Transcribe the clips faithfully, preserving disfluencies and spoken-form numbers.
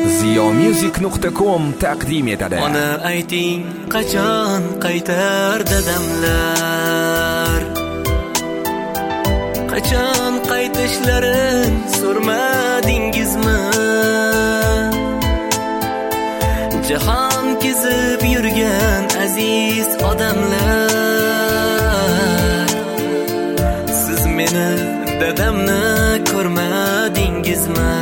ziyomusic nuqta com taqdim etadi. Ona ayting, qachon qaytar dadamlar? Qachon qaytishlarin so'rmadingizmi? Jahon kezib yurgan aziz odamlar, siz meni dadamni ko'rmadingizmi?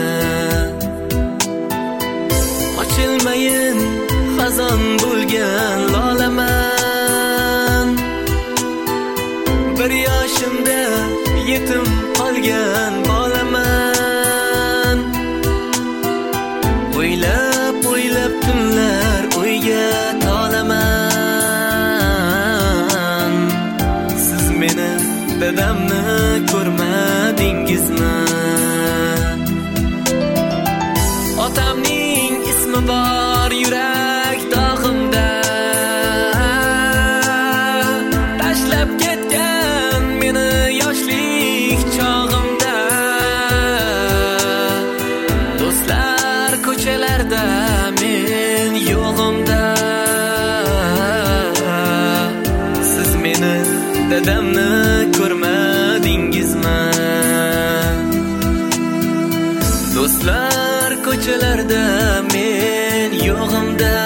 Ochilmayin xazon bo'lgan lolaman, bir yoshimda yetim qolgan bolaman. O'ylab o'ylab tunlar o'yga tolaman, siz meni dadamni ko'rmadingizmi? Otamning ismi bor yurak dog'imda, tashlab ketgan meni yoshlik chog'imda. Do'stlar ko'chalarda men yo'g'imda, siz meni dadamni ko'rmadingizmi? Do'stlar ko'chalarda men yo'g'imda,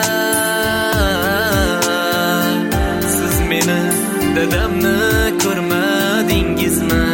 siz meni dadamni ko'rmadingizmi?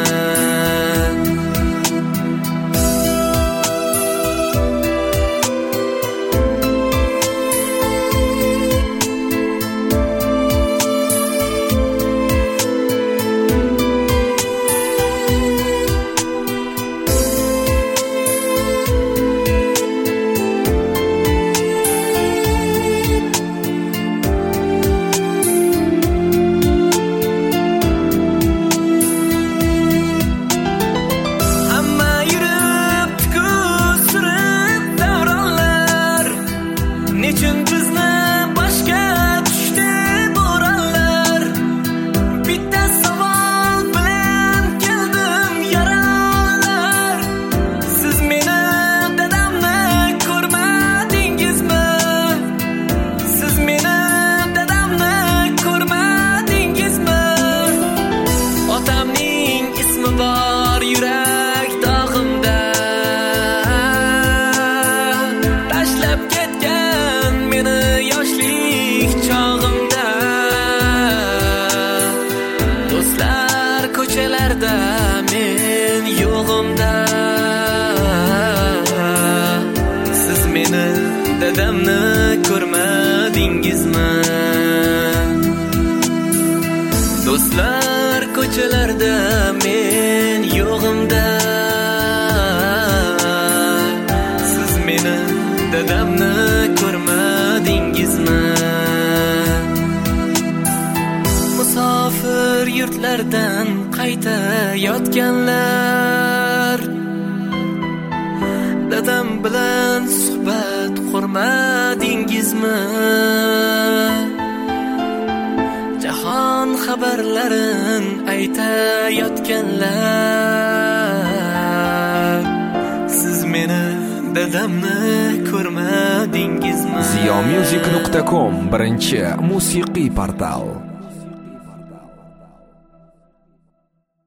Nechun bizni boshga tushdi bo'ronlar? Bitta savol bilan keldim yaronlar. Siz meni dadamni ko'rmadingizmi? Siz meni dadamni ko'rmadingizmi? Otamning ismi bor yurak dog'imda, tashlab ketgan meni yoshlik chog'imda. Do'stlar ko'chalarda men yo'g'imda, siz meni dadamni ko'rmadingizmi? Do'stlar ko'chalarda men yo'g'imda, siz meni dadamni ko'rmadingizmi? Musofir yurtlardan qaytayotganlar, dadam bilan suhbat qurmadingizmi? Jahon xabarlarin aytayotganlar, siz meni dadamni ko'rmadingizmi? ziyomusic nuqta com birinchi musiqiy portal.